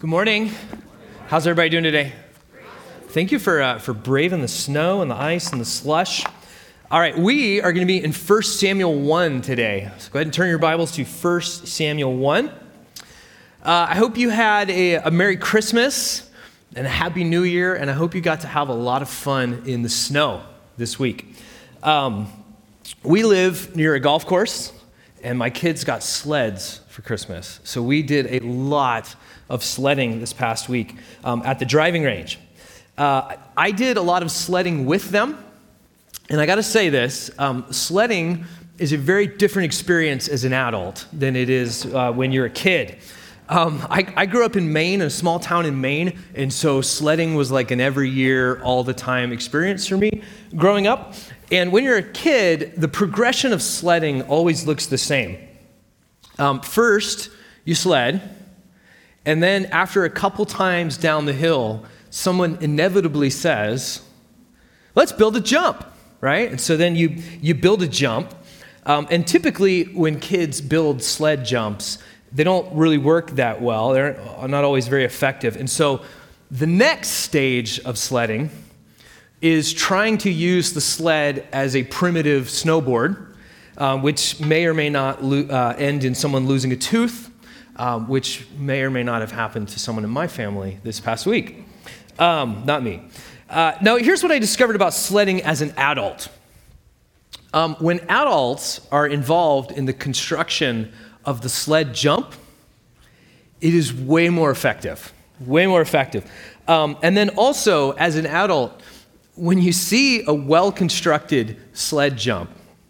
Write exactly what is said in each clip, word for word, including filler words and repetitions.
Good morning. How's everybody doing today? Thank you for uh, for braving the snow and the ice and the slush. All right, we are going to be in First Samuel one today. So go ahead and turn your Bibles to First Samuel one. Uh, I hope you had a, a Merry Christmas and a Happy New Year, and I hope you got to have a lot of fun in the snow this week. Um, we live near a golf course, and my kids got sleds for Christmas. So we did a lot of sledding this past week um, at the driving range. Uh, I did a lot of sledding with them, and I got to say this, um, sledding is a very different experience as an adult than it is uh, when you're a kid. Um, I, I grew up in Maine, in a small town in Maine, and so sledding was like an every year, all the time experience for me growing up. And when you're a kid, the progression of sledding always looks the same. Um, first, you sled, and then after a couple times down the hill, someone inevitably says, let's build a jump, right? And so then you, you build a jump, um, and typically when kids build sled jumps, they don't really work that well. They're not always very effective. And so the next stage of sledding is trying to use the sled as a primitive snowboard, um, which may or may not lo- uh, end in someone losing a tooth, um, which may or may not have happened to someone in my family this past week. Um, not me. Uh, now, here's what I discovered about sledding as an adult. Um, when adults are involved in the construction of the sled jump, it is way more effective, way more effective. Um, and then also, as an adult, when you see a well-constructed sled jump,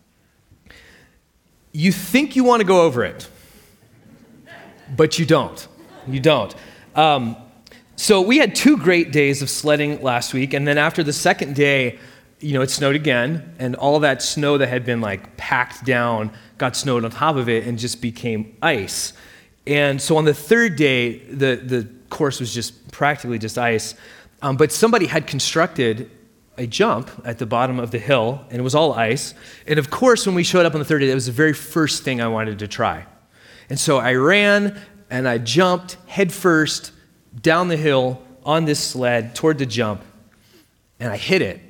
you think you want to go over it, but you don't. You don't. Um, so we had two great days of sledding last week, and then after the second day, you know, it snowed again, and all that snow that had been like packed down got snowed on top of it and just became ice. And so on the third day, the, the course was just practically just ice, um, but somebody had constructed a jump at the bottom of the hill, and it was all ice. And of course, when we showed up on the third day, that was the very first thing I wanted to try. And so I ran and I jumped headfirst down the hill on this sled toward the jump, and I hit it.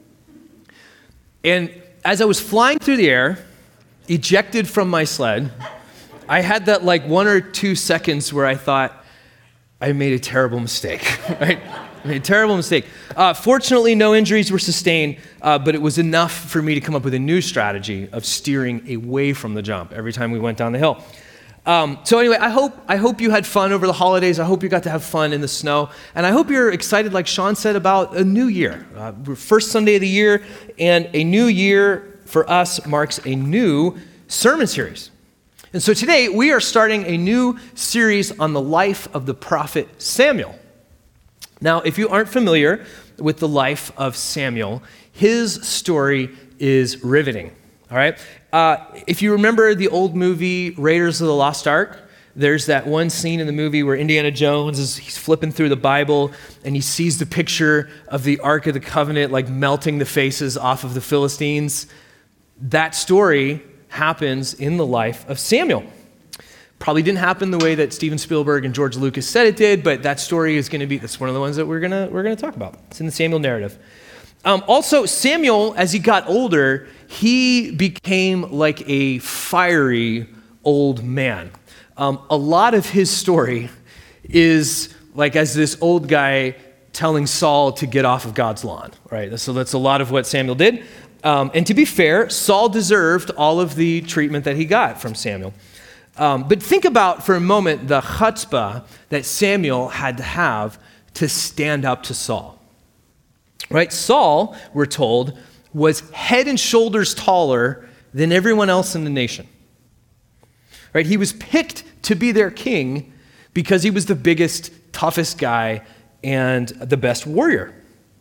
And as I was flying through the air, ejected from my sled, I had that like one or two seconds where I thought, I made a terrible mistake, right? I made a terrible mistake. Uh, fortunately, no injuries were sustained, uh, but it was enough for me to come up with a new strategy of steering away from the jump every time we went down the hill. Um, so anyway, I hope I hope you had fun over the holidays. I hope you got to have fun in the snow. And I hope you're excited, like Sean said, about a new year. Uh, first Sunday of the year, and a new year for us marks a new sermon series. And so today, we are starting a new series on the life of the prophet Samuel. Now, if you aren't familiar with the life of Samuel, his story is riveting, all right? Uh, if you remember the old movie Raiders of the Lost Ark, there's that one scene in the movie where Indiana Jones is he's flipping through the Bible and he sees the picture of the Ark of the Covenant like melting the faces off of the Philistines. That story happens in the life of Samuel. Probably didn't happen the way that Steven Spielberg and George Lucas said it did, but that story is going to be, that's one of the ones that we're going to we're going to talk about. It's in the Samuel narrative. Um, also, Samuel, as he got older, he became like a fiery old man. Um, a lot of his story is like as this old guy telling Saul to get off of God's lawn, right? So that's a lot of what Samuel did. Um, and to be fair, Saul deserved all of the treatment that he got from Samuel. Um, but think about for a moment the chutzpah that Samuel had to have to stand up to Saul. Right? Saul, we're told, was head and shoulders taller than everyone else in the nation. Right? He was picked to be their king because he was the biggest, toughest guy and the best warrior.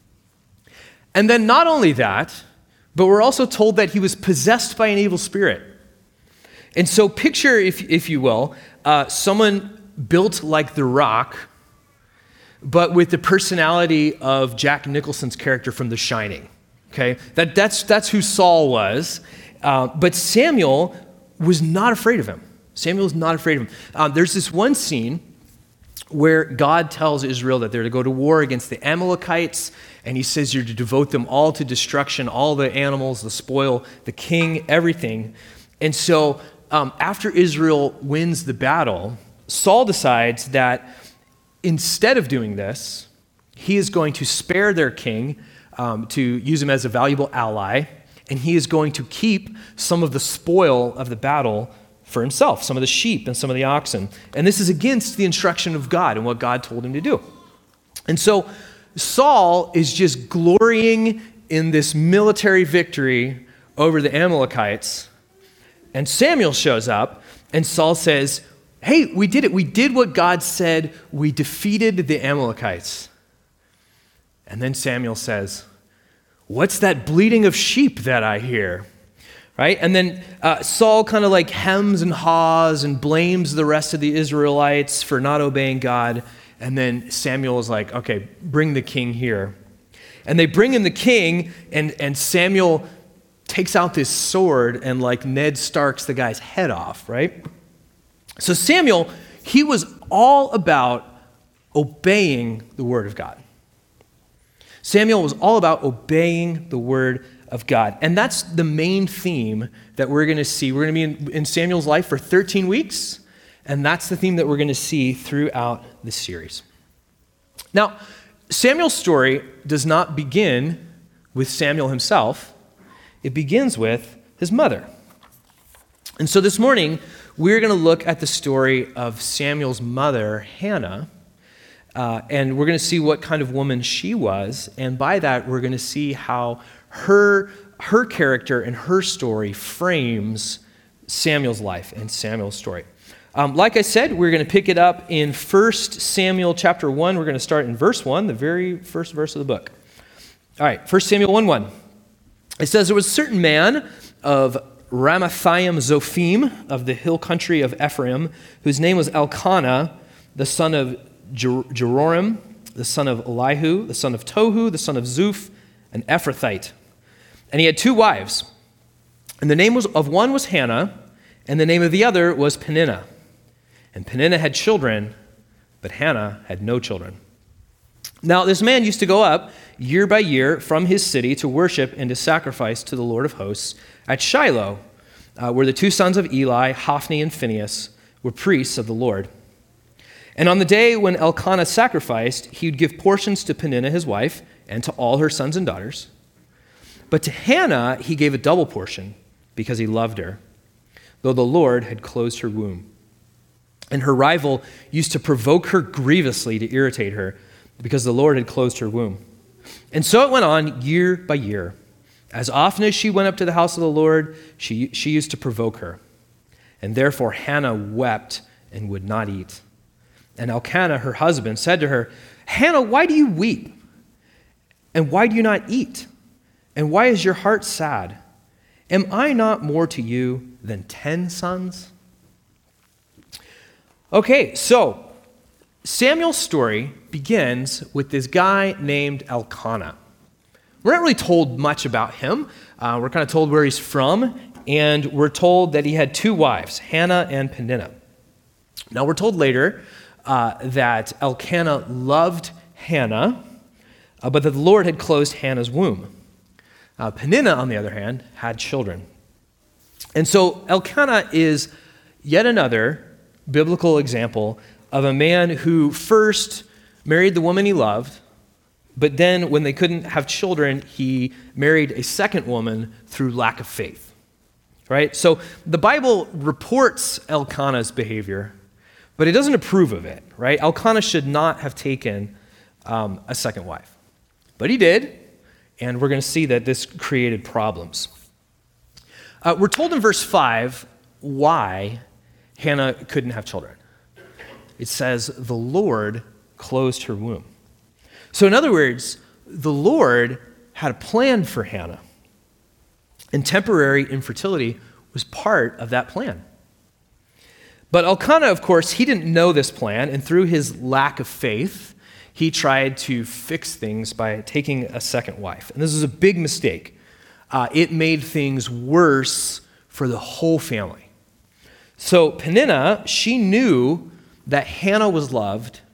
And then not only that, but we're also told that he was possessed by an evil spirit. And so picture, if, if you will, uh, someone built like The Rock, but with the personality of Jack Nicholson's character from The Shining. Okay, that, that's, that's who Saul was. Uh, but Samuel was not afraid of him. Samuel was not afraid of him. Um, there's this one scene where God tells Israel that they're to go to war against the Amalekites, and he says you're to devote them all to destruction, all the animals, the spoil, the king, everything. And so um, after Israel wins the battle, Saul decides that instead of doing this, he is going to spare their king, um, to use him as a valuable ally, and he is going to keep some of the spoil of the battle for himself, some of the sheep and some of the oxen. And this is against the instruction of God and what God told him to do. And so Saul is just glorying in this military victory over the Amalekites. And Samuel shows up, and Saul says, hey, we did it. We did what God said. We defeated the Amalekites. And then Samuel says, what's that bleating of sheep that I hear? Right? And then uh, Saul kind of like hems and haws and blames the rest of the Israelites for not obeying God. And then Samuel is like, okay, bring the king here. And they bring in the king, and, and Samuel takes out this sword and like Ned Starks the guy's head off, right? So Samuel, he was all about obeying the word of God. Samuel was all about obeying the word of God. And that's the main theme that we're going to see. We're going to be in, in Samuel's life for thirteen weeks, and that's the theme that we're going to see throughout this series. Now, Samuel's story does not begin with Samuel himself. It begins with his mother. And so this morning, we're going to look at the story of Samuel's mother, Hannah, uh, and we're going to see what kind of woman she was, and by that, we're going to see how her, her character and her story frames Samuel's life and Samuel's story. Um, like I said, we're going to pick it up in First Samuel chapter one. We're going to start in verse one, the very first verse of the book. All right, First Samuel one one. It says, there was a certain man of Ramathaim Zophim of the hill country of Ephraim, whose name was Elkanah, the son of Jer- Jeroram, the son of Elihu, the son of Tohu, the son of Zuph, an Ephrathite. And he had two wives. And the name was, of one was Hannah, and the name of the other was Peninnah. And Peninnah had children, but Hannah had no children. Now this man used to go up year by year from his city to worship and to sacrifice to the Lord of hosts at Shiloh, uh, where the two sons of Eli, Hophni and Phinehas, were priests of the Lord. And on the day when Elkanah sacrificed, he would give portions to Peninnah his wife and to all her sons and daughters. But to Hannah he gave a double portion because he loved her, though the Lord had closed her womb. And her rival used to provoke her grievously to irritate her because the Lord had closed her womb. And so it went on year by year. As often as she went up to the house of the Lord, she, she used to provoke her. And therefore Hannah wept and would not eat. And Elkanah, her husband, said to her, Hannah, why do you weep? And why do you not eat? And why is your heart sad? Am I not more to you than ten sons? Okay, so Samuel's story begins with this guy named Elkanah. We're not really told much about him. Uh, we're kind of told where he's from, and we're told that he had two wives, Hannah and Peninnah. Now, we're told later uh, that Elkanah loved Hannah, uh, but that the Lord had closed Hannah's womb. Uh, Peninnah, on the other hand, had children. And so Elkanah is yet another biblical example of a man who first married the woman he loved, but then when they couldn't have children, he married a second woman through lack of faith. Right? So the Bible reports Elkanah's behavior, but it doesn't approve of it. Right? Elkanah should not have taken um, a second wife. But he did, and we're going to see that this created problems. Uh, we're told in verse five why Hannah couldn't have children. It says, the Lord closed her womb. So in other words, the Lord had a plan for Hannah, and temporary infertility was part of that plan. But Elkanah, of course, he didn't know this plan, and through his lack of faith, he tried to fix things by taking a second wife. And this is a big mistake. Uh, it made things worse for the whole family. So Peninnah, she knew that Hannah was loved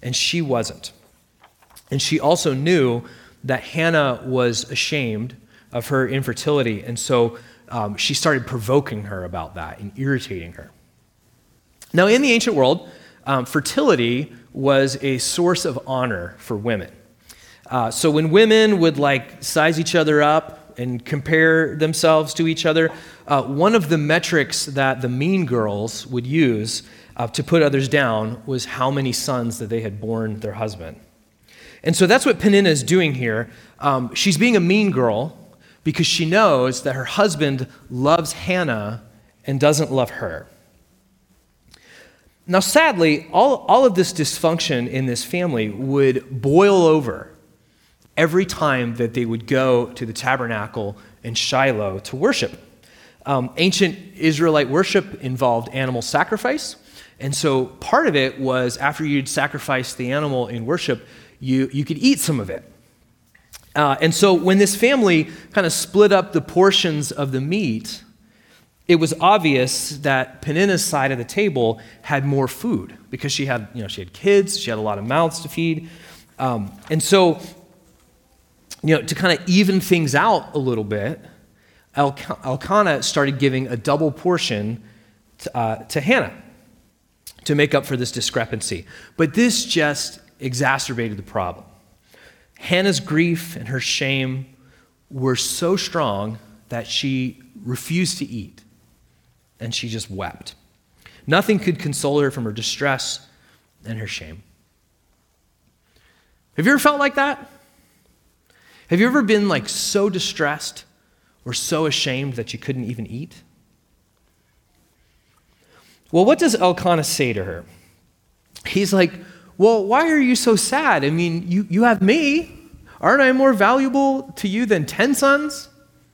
and she wasn't. And she also knew that Hannah was ashamed of her infertility, and so um, she started provoking her about that and irritating her. Now, in the ancient world, um, fertility was a source of honor for women. Uh, so when women would like size each other up and compare themselves to each other, uh, one of the metrics that the mean girls would use uh, to put others down was how many sons that they had borne their husband. And so that's what Peninnah is doing here. Um, she's being a mean girl because she knows that her husband loves Hannah and doesn't love her. Now, sadly, all, all of this dysfunction in this family would boil over every time that they would go to the tabernacle in Shiloh to worship. Um, ancient Israelite worship involved animal sacrifice, and so part of it was after you'd sacrifice the animal in worship, you, you could eat some of it. Uh, and so when this family kind of split up the portions of the meat, it was obvious that Peninnah's side of the table had more food because she had, you know, she had kids, she had a lot of mouths to feed. Um, and so, you know, to kind of even things out a little bit, Elkanah started giving a double portion to, uh, to Hannah to make up for this discrepancy. But this just exacerbated the problem. Hannah's grief and her shame were so strong that she refused to eat, and she just wept. Nothing could console her from her distress and her shame. Have you ever felt like that? Have you ever been like so distressed or so ashamed that you couldn't even eat? Well, what does Elkanah say to her? He's like, well, why are you so sad? I mean, you, you have me. Aren't I more valuable to you than ten sons?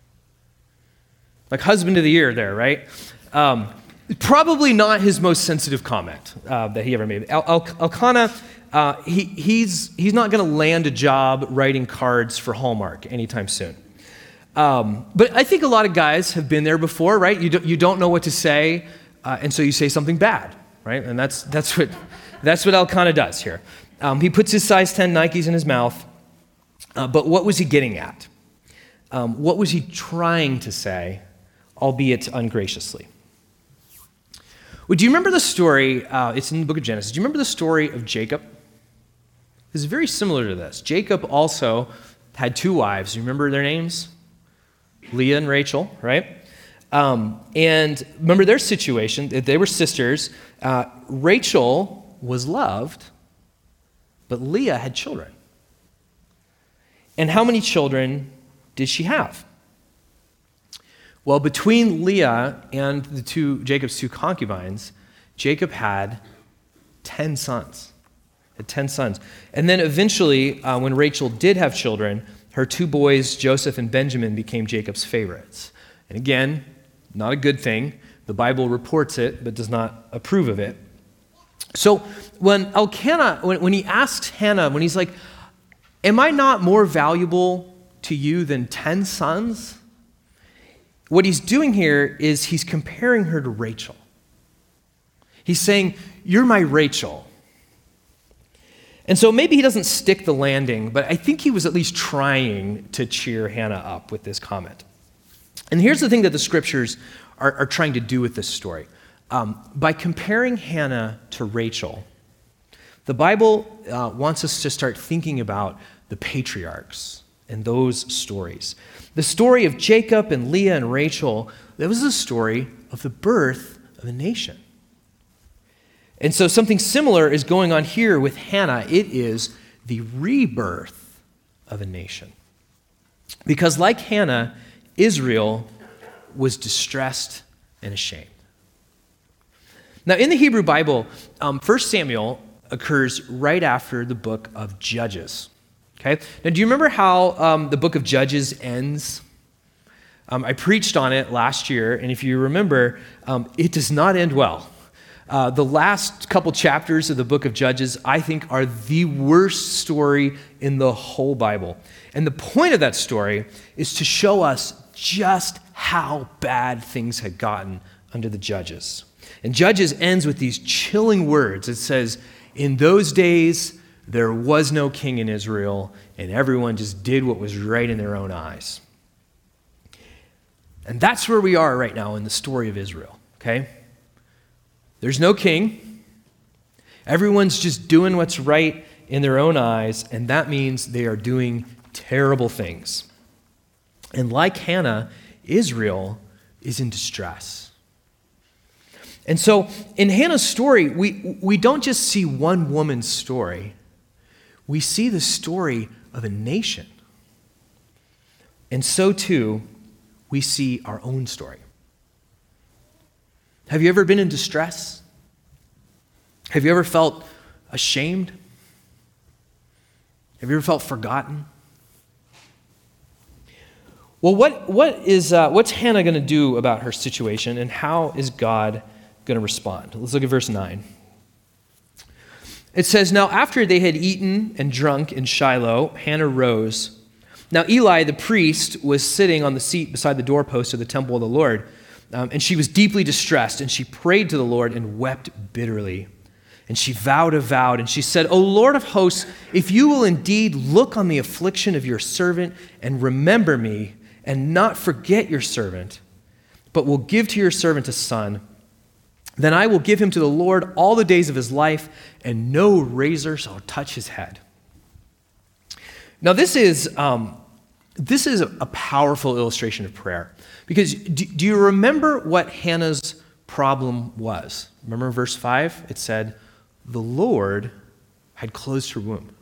Like husband of the year there, right? Um, probably not his most sensitive comment uh, that he ever made. El- El- Elkanah, uh, he, he's, he's not going to land a job writing cards for Hallmark anytime soon. Um, but I think a lot of guys have been there before, right? You don't, you don't know what to say, uh, and so you say something bad, right? And that's, that's, what, that's what Elkanah does here. Um, he puts his size ten Nikes in his mouth, uh, but what was he getting at? Um, what was he trying to say, albeit ungraciously? Well, do you remember the story? Uh, it's in the book of Genesis. Do you remember the story of Jacob? It's very similar to this. Jacob also had two wives. You remember their names? Leah and Rachel, right? Um, and remember their situation. They were sisters. Uh, Rachel was loved, but Leah had children. And how many children did she have? Well, between Leah and the two Jacob's two concubines, Jacob had ten sons. Had ten sons. And then eventually, uh, when Rachel did have children, her two boys, Joseph and Benjamin, became Jacob's favorites. And again, not a good thing. The Bible reports it, but does not approve of it. So when Elkanah, when, when he asks Hannah, when he's like, am I not more valuable to you than ten sons? What he's doing here is he's comparing her to Rachel. He's saying, you're my Rachel. And so maybe he doesn't stick the landing, but I think he was at least trying to cheer Hannah up with this comment. And here's the thing that the scriptures are, are trying to do with this story. Um, by comparing Hannah to Rachel, the Bible uh, wants us to start thinking about the patriarchs and those stories. The story of Jacob and Leah and Rachel, that was the story of the birth of a nation. And so something similar is going on here with Hannah. It is the rebirth of a nation. Because like Hannah, Israel was distressed and ashamed. Now in the Hebrew Bible, um, First Samuel occurs right after the book of Judges. Okay. Now, do you remember how um, the book of Judges ends? Um, I preached on it last year, and if you remember, um, it does not end well. Uh, the last couple chapters of the book of Judges, I think, are the worst story in the whole Bible. And the point of that story is to show us just how bad things had gotten under the judges. And Judges ends with these chilling words. It says, in those days, there was no king in Israel, and everyone just did what was right in their own eyes. And that's where we are right now in the story of Israel, okay? There's no king. Everyone's just doing what's right in their own eyes, and that means they are doing terrible things. And like Hannah, Israel is in distress. And so in Hannah's story, we, we don't just see one woman's story. We see the story of a nation. And so too, we see our own story. Have you ever been in distress? Have you ever felt ashamed? Have you ever felt forgotten? Well, what, what is, uh, what's Hannah going to do about her situation, and how is God going to respond? Let's look at verse nine. It says, "Now after they had eaten and drunk in Shiloh, Hannah rose. Now Eli the priest was sitting on the seat beside the doorpost of the temple of the Lord, um, and she was deeply distressed, and she prayed to the Lord and wept bitterly. And she vowed a vow, and she said, O Lord of hosts, if you will indeed look on the affliction of your servant and remember me, and not forget your servant, but will give to your servant a son, then I will give him to the Lord all the days of his life, and no razor shall touch his head." Now this is um, this is a powerful illustration of prayer, because do, do you remember what Hannah's problem was? Remember in verse five? It said, the Lord had closed her womb.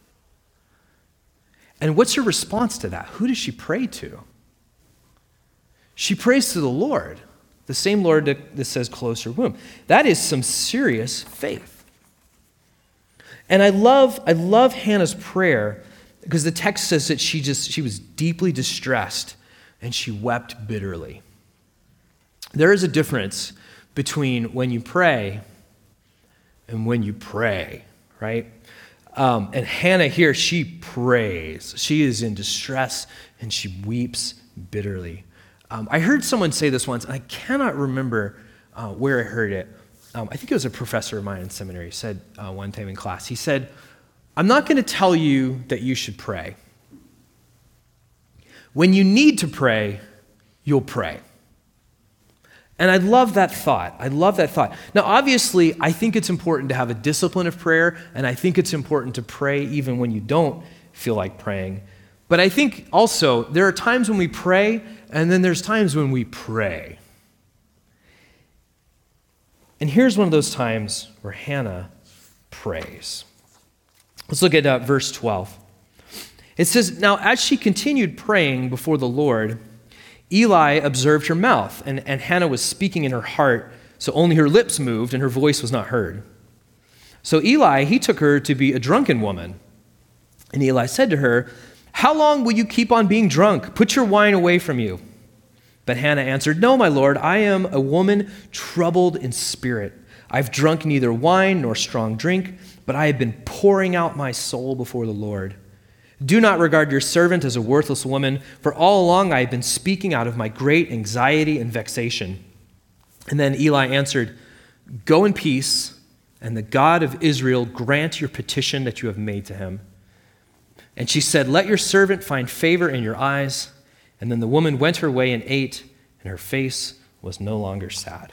And what's her response to that? Who does she pray to? She prays to the Lord, the same Lord that, that says close her womb. That is some serious faith. And I love, I love Hannah's prayer, because the text says that she just she was deeply distressed and she wept bitterly. There is a difference between when you pray and when you pray, right? Um, and Hannah here, she prays. She is in distress and she weeps bitterly. Um, I heard someone say this once, and I cannot remember uh, where I heard it. Um, I think it was a professor of mine in seminary, said uh, one time in class. He said, I'm not going to tell you that you should pray. When you need to pray, you'll pray. And I love that thought. I love that thought. Now, obviously, I think it's important to have a discipline of prayer, and I think it's important to pray even when you don't feel like praying. But I think also there are times when we pray, and then there's times when we pray. And here's one of those times where Hannah prays. Let's look at uh, verse twelve. It says, Now as she continued praying before the Lord, Eli observed her mouth, and, and Hannah was speaking in her heart, so only her lips moved and her voice was not heard. So Eli, he took her to be a drunken woman. And Eli said to her, How long will you keep on being drunk? Put your wine away from you. But Hannah answered, No, my Lord, I am a woman troubled in spirit. I've drunk neither wine nor strong drink, but I have been pouring out my soul before the Lord. Do not regard your servant as a worthless woman, for all along I have been speaking out of my great anxiety and vexation. And then Eli answered, Go in peace, and the God of Israel grant your petition that you have made to him. And she said, Let your servant find favor in your eyes. And then the woman went her way and ate, and her face was no longer sad.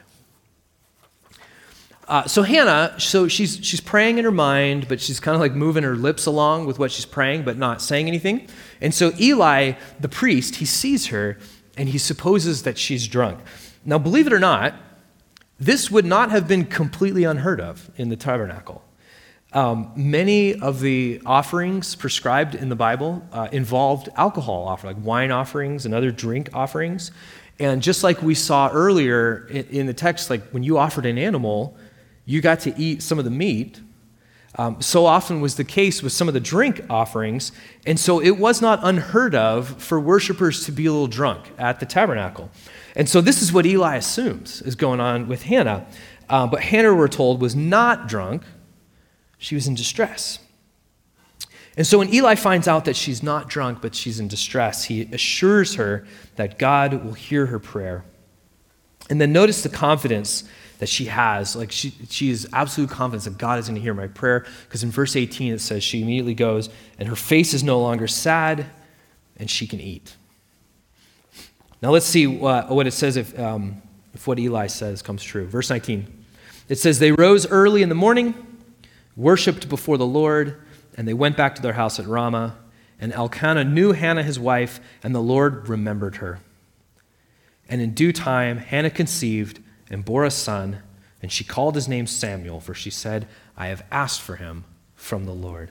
Uh, so Hannah, so she's she's praying in her mind, but she's kind of like moving her lips along with what she's praying, but not saying anything. And so Eli, the priest, he sees her, and he supposes that she's drunk. Now, believe it or not, this would not have been completely unheard of in the tabernacle. Um, many of the offerings prescribed in the Bible uh, involved alcohol offerings, like wine offerings and other drink offerings. And just like we saw earlier in, in the text, like when you offered an animal, you got to eat some of the meat. Um, so often was the case with some of the drink offerings. And so it was not unheard of for worshipers to be a little drunk at the tabernacle. And so this is what Eli assumes is going on with Hannah. Uh, but Hannah, we're told, was not drunk. She was in distress. And so when Eli finds out that she's not drunk, but she's in distress, he assures her that God will hear her prayer. And then notice the confidence that she has. Like she, she is absolute confidence that God is going to hear my prayer, because in verse eighteen it says she immediately goes and her face is no longer sad and she can eat. Now let's see what, what it says if, um, if what Eli says comes true. Verse nineteen, it says, they rose early in the morning, worshipped before the Lord, and they went back to their house at Ramah. And Elkanah knew Hannah his wife, and the Lord remembered her. And in due time, Hannah conceived and bore a son, and she called his name Samuel, for she said, I have asked for him from the Lord.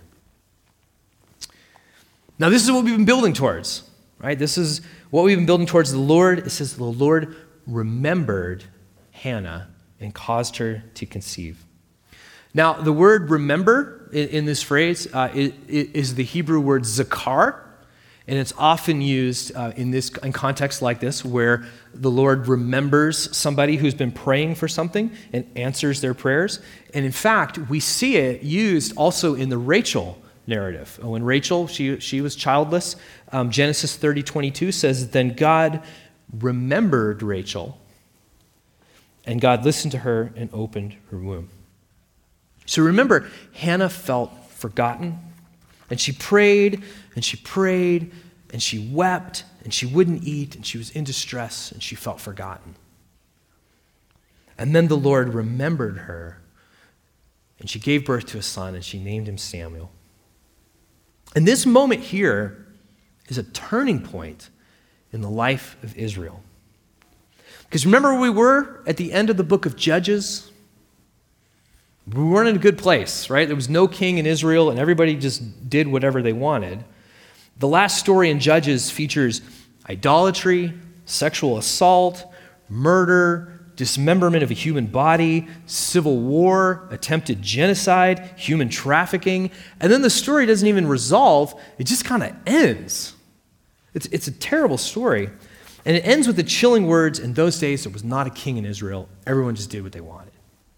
Now, this is what we've been building towards, right? This is what we've been building towards. The Lord, it says, the Lord remembered Hannah and caused her to conceive. Now, the word remember in, in this phrase uh, is, is the Hebrew word zakar, and it's often used uh, in this in context like this, where the Lord remembers somebody who's been praying for something and answers their prayers. And in fact, we see it used also in the Rachel narrative. When Rachel, she, she was childless, um, Genesis thirty twenty-two says, then God remembered Rachel, and God listened to her and opened her womb. So remember, Hannah felt forgotten, and she prayed, and she prayed, and she wept, and she wouldn't eat, and she was in distress, and she felt forgotten. And then the Lord remembered her, and she gave birth to a son, and she named him Samuel. And this moment here is a turning point in the life of Israel. Because remember where we were at the end of the book of Judges? We weren't in a good place, right? There was no king in Israel, and everybody just did whatever they wanted. The last story in Judges features idolatry, sexual assault, murder, dismemberment of a human body, civil war, attempted genocide, human trafficking, and then the story doesn't even resolve. It just kind of ends. It's, it's a terrible story. And it ends with the chilling words, in those days there was not a king in Israel. Everyone just did what they wanted.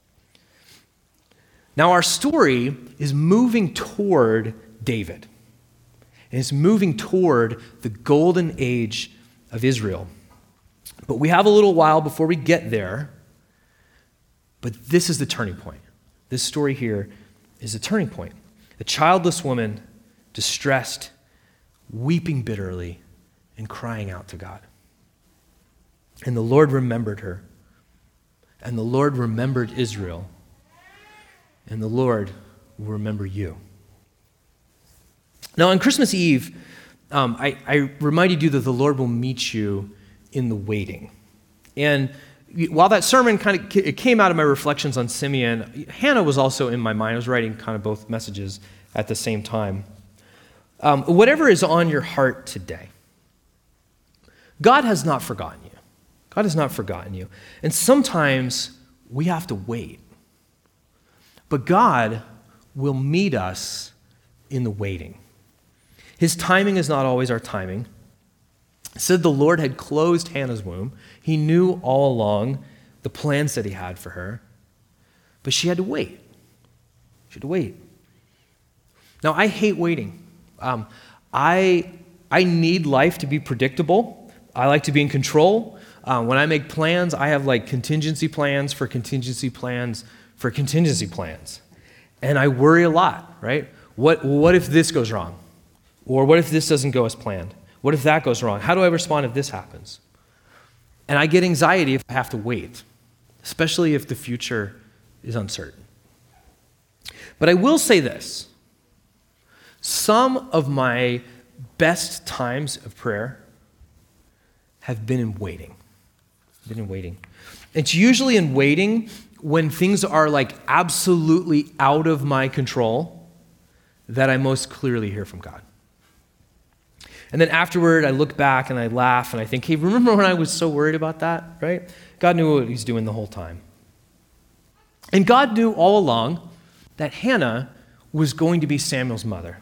Now, our story is moving toward David. And it's moving toward the golden age of Israel. But we have a little while before we get there. But this is the turning point. This story here is the turning point. A childless woman, distressed, weeping bitterly, and crying out to God. And the Lord remembered her. And the Lord remembered Israel. And the Lord will remember you. Now, on Christmas Eve, um, I, I reminded you that the Lord will meet you in the waiting. And while that sermon kind of it came out of my reflections on Simeon, Hannah was also in my mind. I was writing kind of both messages at the same time. Um, whatever is on your heart today, God has not forgotten you. God has not forgotten you. And sometimes we have to wait. But God will meet us in the waiting. His timing is not always our timing. It said the Lord had closed Hannah's womb. He knew all along the plans that he had for her. But she had to wait. She had to wait. Now, I hate waiting. Um, I, I need life to be predictable. I like to be in control. Uh, when I make plans, I have like contingency plans for contingency plans for contingency plans. And I worry a lot, right? What, what if this goes wrong? Or what if this doesn't go as planned? What if that goes wrong? How do I respond if this happens? And I get anxiety if I have to wait, especially if the future is uncertain. But I will say this. Some of my best times of prayer have been in waiting. Been in waiting. It's usually in waiting when things are like absolutely out of my control that I most clearly hear from God. And then afterward, I look back and I laugh and I think, hey, remember when I was so worried about that, right? God knew what he's doing the whole time. And God knew all along that Hannah was going to be Samuel's mother.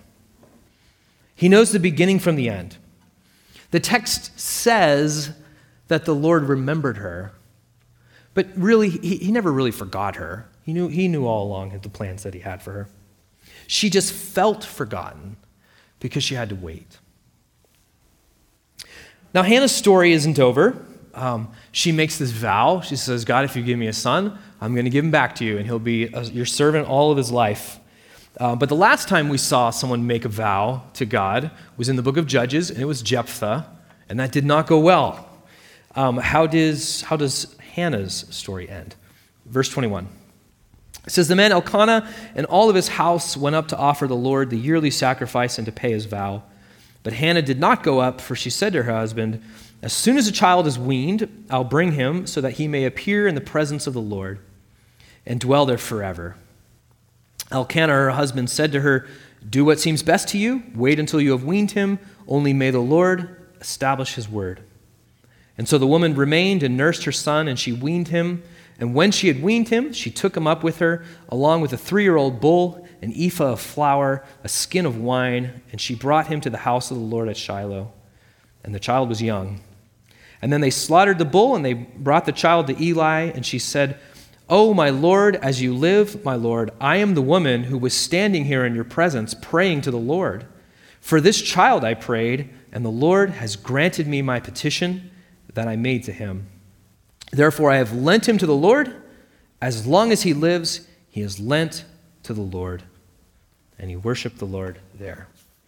He knows the beginning from the end. The text says that the Lord remembered her, but really, he, he never really forgot her. He knew, he knew all along the plans that he had for her. She just felt forgotten because she had to wait. Now, Hannah's story isn't over. um, she makes this vow. She says, God, if you give me a son, I'm going to give him back to you, and he'll be a, your servant all of his life. Uh, but the last time we saw someone make a vow to God was in the book of Judges, and it was Jephthah, and that did not go well. Um, how does, how does Hannah's story end? Verse twenty-one. It says, the man Elkanah and all of his house went up to offer the Lord the yearly sacrifice and to pay his vow. But Hannah did not go up, for she said to her husband, as soon as a child is weaned, I'll bring him so that he may appear in the presence of the Lord and dwell there forever. Elkanah, her husband, said to her, do what seems best to you. Wait until you have weaned him. Only may the Lord establish his word. And so the woman remained and nursed her son, and she weaned him. And when she had weaned him, she took him up with her, along with a three-year-old bull, an ephah of flour, a skin of wine, and she brought him to the house of the Lord at Shiloh. And the child was young. And then they slaughtered the bull, and they brought the child to Eli, and she said, oh, my Lord, as you live, my Lord, I am the woman who was standing here in your presence praying to the Lord. For this child I prayed, and the Lord has granted me my petition that I made to him. Therefore I have lent him to the Lord. As long as he lives, he is lent to the Lord. And he worshiped the Lord there.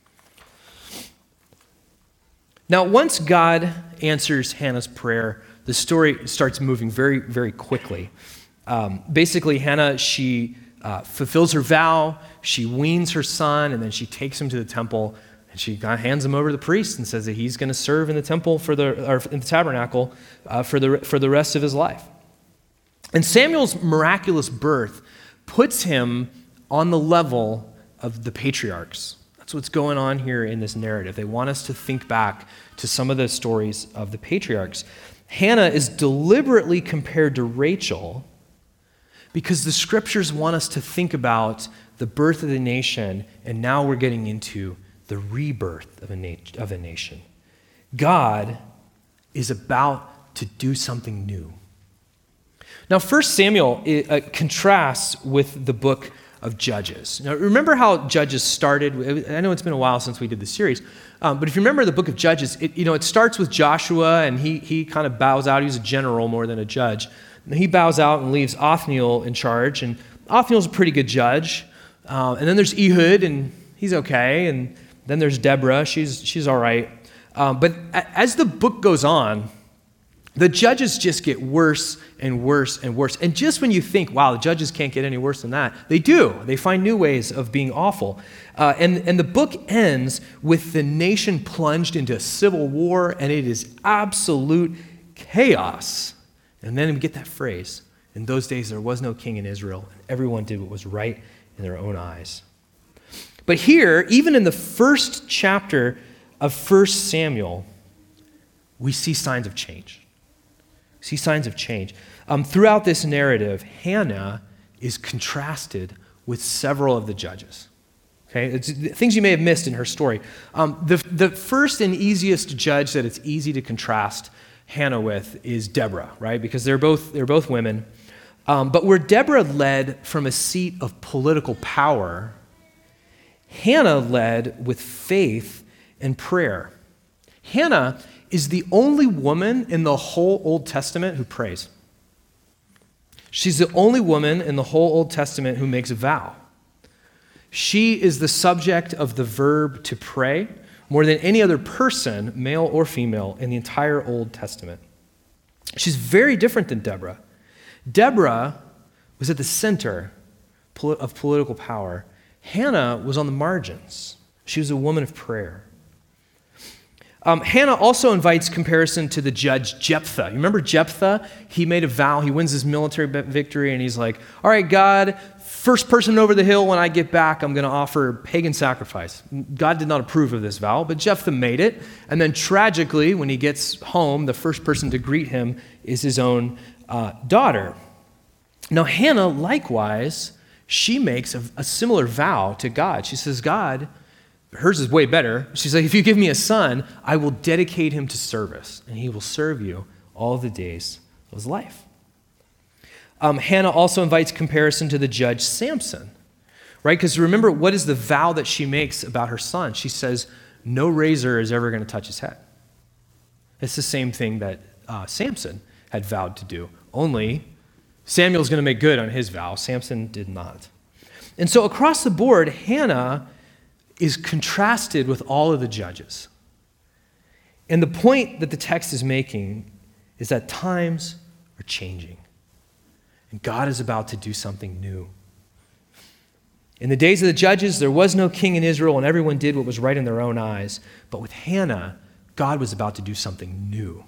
Now, once God answers Hannah's prayer, the story starts moving very, very quickly. Um, basically, Hannah, she uh, fulfills her vow, she weans her son, and then she takes him to the temple, and she kind of hands him over to the priest and says that he's going to serve in the temple for the or in the tabernacle uh, for the for the rest of his life. And Samuel's miraculous birth puts him on the level of the patriarchs. That's what's going on here in this narrative. They want us to think back to some of the stories of the patriarchs. Hannah is deliberately compared to Rachel because the scriptures want us to think about the birth of the nation, and now we're getting into the rebirth of a, na- of a nation. God is about to do something new. Now, First Samuel it, uh, contrasts with the book of Judges. Now, remember how Judges started? I know it's been a while since we did this series, um, but if you remember the book of Judges, it, you know, it starts with Joshua, and he he kind of bows out. He's a general more than a judge. And he bows out and leaves Othniel in charge, and Othniel's a pretty good judge. Uh, and then there's Ehud, and he's okay, and then there's Deborah. She's she's all right. Um, but as the book goes on, the judges just get worse and worse and worse. And just when you think, wow, the judges can't get any worse than that, they do. They find new ways of being awful. Uh, and, and the book ends with the nation plunged into civil war, and it is absolute chaos. And then we get that phrase, in those days there was no king in Israel, and everyone did what was right in their own eyes. But here, even in the first chapter of First Samuel, we see signs of change. We see signs of change. Um, throughout this narrative, Hannah is contrasted with several of the judges. Okay, it's things you may have missed in her story. Um, the, the first and easiest judge that it's easy to contrast Hannah with is Deborah, right? Because they're both they're both women. Um, but where Deborah led from a seat of political power, Hannah led with faith and prayer. Hannah is the only woman in the whole Old Testament who prays. She's the only woman in the whole Old Testament who makes a vow. She is the subject of the verb to pray more than any other person, male or female, in the entire Old Testament. She's very different than Deborah. Deborah was at the center of political power. Hannah was on the margins. She was a woman of prayer. Um, Hannah also invites comparison to the judge Jephthah. You remember Jephthah? He made a vow. He wins his military victory, and he's like, all right, God, first person over the hill when I get back, I'm going to offer pagan sacrifice. God did not approve of this vow, but Jephthah made it. And then tragically, when he gets home, the first person to greet him is his own uh, daughter. Now, Hannah, likewise, she makes a, a similar vow to God. She says, God, hers is way better. She's like, if you give me a son, I will dedicate him to service, and he will serve you all the days of his life. Um, Hannah also invites comparison to the judge Samson, right? Because remember, what is the vow that she makes about her son? She says, no razor is ever going to touch his head. It's the same thing that uh, Samson had vowed to do. Only Samuel's going to make good on his vow. Samson did not. And so across the board, Hannah is contrasted with all of the judges. And the point that the text is making is that times are changing. And God is about to do something new. In the days of the judges, there was no king in Israel, and everyone did what was right in their own eyes. But with Hannah, God was about to do something new.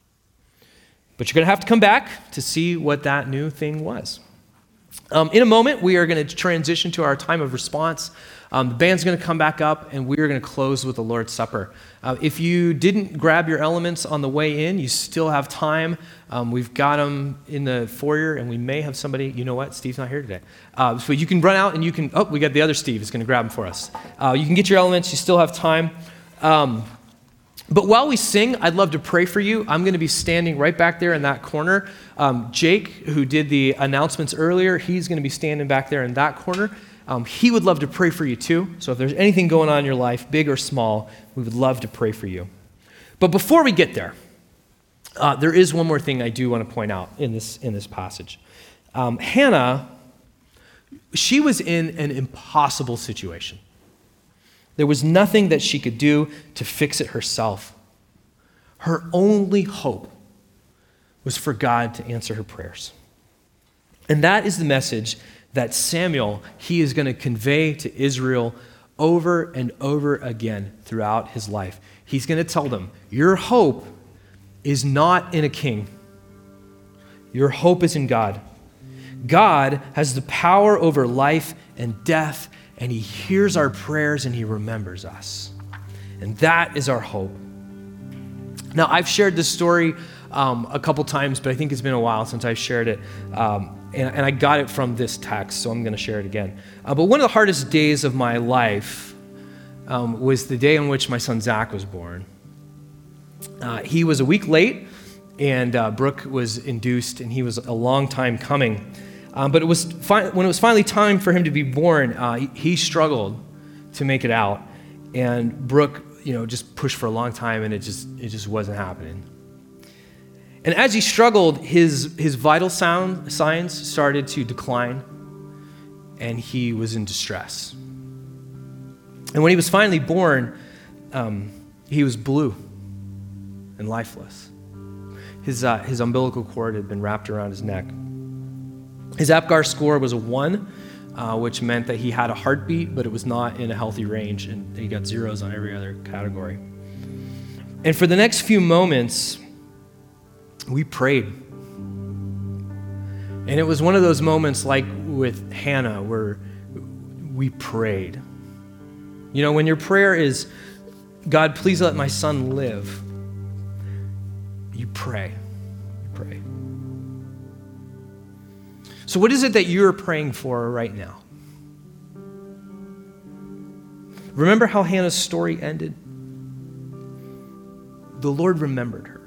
But you're going to have to come back to see what that new thing was. Um, in a moment, we are going to transition to our time of response. Um, the band's going to come back up, and we are going to close with the Lord's Supper. Uh, if you didn't grab your elements on the way in, you still have time. Um, we've got them in the foyer, and we may have somebody. You know what? Steve's not here today. Uh, so you can run out, and you can. Oh, we got the other Steve is going to grab them for us. Uh, you can get your elements. You still have time. Um, But while we sing, I'd love to pray for you. I'm going to be standing right back there in that corner. Um, Jake, who did the announcements earlier, he's going to be standing back there in that corner. Um, he would love to pray for you too. So if there's anything going on in your life, big or small, we would love to pray for you. But before we get there, uh, there is one more thing I do want to point out in this, in this passage. Um, Hannah, she was in an impossible situation. There was nothing that she could do to fix it herself. Her only hope was for God to answer her prayers. And that is the message that Samuel, he is going to convey to Israel over and over again throughout his life. He's going to tell them, your hope is not in a king. Your hope is in God. God has the power over life and death, and he hears our prayers and he remembers us. And that is our hope. Now, I've shared this story um, a couple times, but I think it's been a while since I've shared it. Um, and, and I got it from this text, so I'm going to share it again. Uh, but one of the hardest days of my life um, was the day on which my son Zach was born. Uh, he was a week late, and uh, Brooke was induced, and he was a long time coming. Um, but it was fi- when it was finally time for him to be born, uh, he, he struggled to make it out, and Brooke, you know, just pushed for a long time, and it just it just wasn't happening. And as he struggled, his his vital sound signs started to decline, and he was in distress. And when he was finally born, um, he was blue and lifeless. His uh, his umbilical cord had been wrapped around his neck. His APGAR score was a one, uh, which meant that he had a heartbeat, but it was not in a healthy range, and he got zeros on every other category. And for the next few moments, we prayed. And it was one of those moments like with Hannah where we prayed. You know, when your prayer is, God, please let my son live, you pray. You pray. So what is it that you're praying for right now? Remember how Hannah's story ended? The Lord remembered her.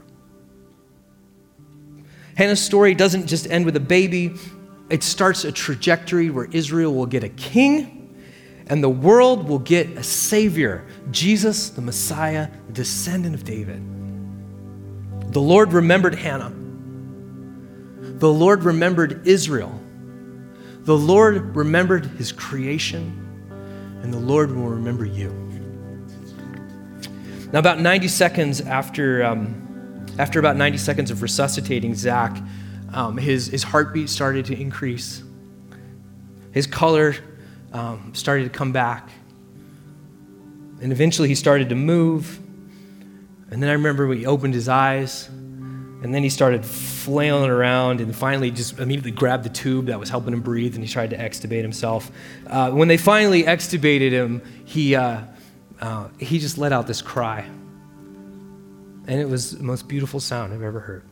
Hannah's story doesn't just end with a baby. It starts a trajectory where Israel will get a king and the world will get a savior, Jesus, the Messiah, the descendant of David. The Lord remembered Hannah. The Lord remembered Israel. The Lord remembered his creation, and the Lord will remember you. Now, about ninety seconds after, um, after about ninety seconds of resuscitating Zach, um, his, his heartbeat started to increase. His color um, started to come back. And eventually he started to move. And then I remember he opened his eyes, and then he started flailing around and finally just immediately grabbed the tube that was helping him breathe, and he tried to extubate himself. Uh, when they finally extubated him, he, uh, uh, he just let out this cry. And it was the most beautiful sound I've ever heard.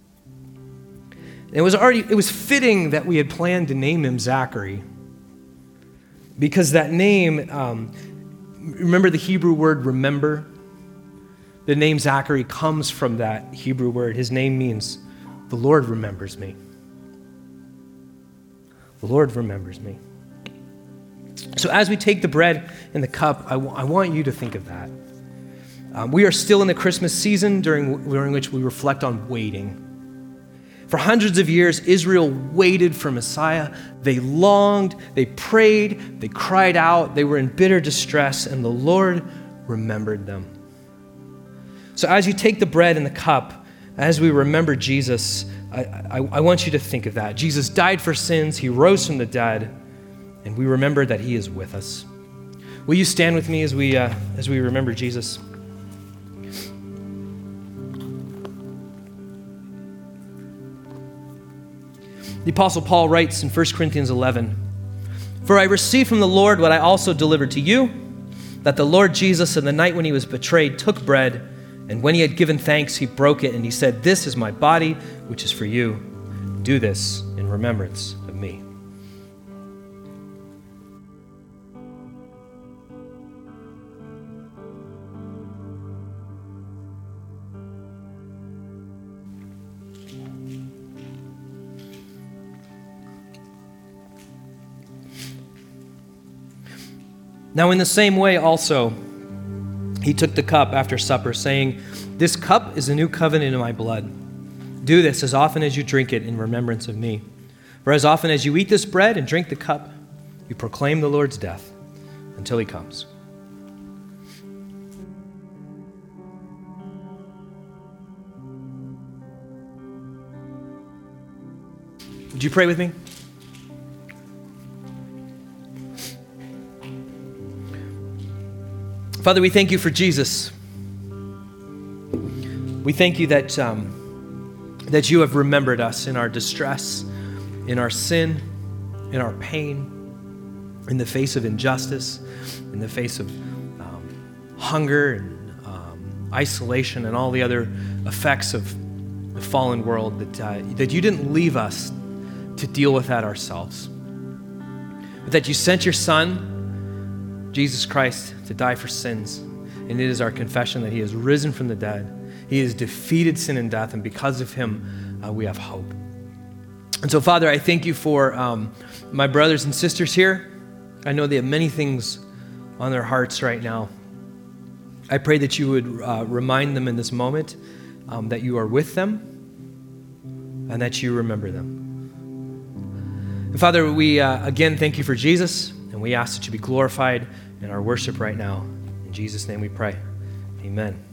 It was already, it was fitting that we had planned to name him Zachary, because that name, um, remember the Hebrew word remember? The name Zachary comes from that Hebrew word. His name means, the Lord remembers me. The Lord remembers me. So as we take the bread and the cup, I, w- I want you to think of that. Um, we are still in the Christmas season during, during which we reflect on waiting. For hundreds of years, Israel waited for Messiah. They longed, they prayed, they cried out, they were in bitter distress, and the Lord remembered them. So as you take the bread and the cup, as we remember Jesus, I, I, I want you to think of that. Jesus died for sins, he rose from the dead, and we remember that he is with us. Will you stand with me as we, uh, as we remember Jesus? The Apostle Paul writes in First Corinthians eleven, "For I received from the Lord what I also delivered to you, that the Lord Jesus, in the night when he was betrayed, took bread, and when he had given thanks, he broke it, and he said, 'This is my body, which is for you. Do this in remembrance of me.'" Now, in the same way also, he took the cup after supper, saying, "This cup is a new covenant in my blood. Do this as often as you drink it in remembrance of me. For as often as you eat this bread and drink the cup, you proclaim the Lord's death until he comes." Would you pray with me? Father, we thank you for Jesus. We thank you that, um, that you have remembered us in our distress, in our sin, in our pain, in the face of injustice, in the face of um, hunger and um, isolation and all the other effects of the fallen world, that, uh, that you didn't leave us to deal with that ourselves, but that you sent your Son, Jesus Christ, to die for sins. And it is our confession that he has risen from the dead. He has defeated sin and death, and because of him, uh, we have hope. And so, Father, I thank you for um, my brothers and sisters here. I know they have many things on their hearts right now. I pray that you would uh, remind them in this moment um, that you are with them and that you remember them. And Father, we uh, again thank you for Jesus, and we ask that you be glorified in our worship right now. In Jesus' name we pray. Amen.